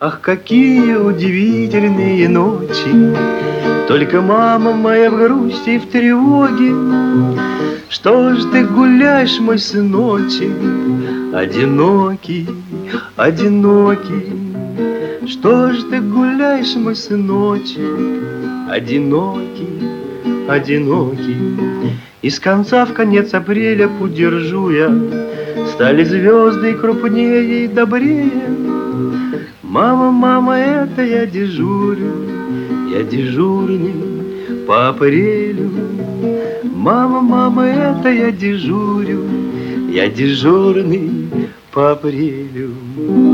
Ах, какие удивительные ночи! Только мама моя в грусти и в тревоге. Что ж ты гуляешь, мой сыночек, одинокий, одинокий? Что ж ты гуляешь, мой сыночек, одинокий, одинокий? Из конца в конец апреля путь держу я, стали звезды крупнее и добрее. Мама, мама, это я дежурю, я дежурный по апрелю. Мама, мама, это я дежурю, я дежурный по апрелю.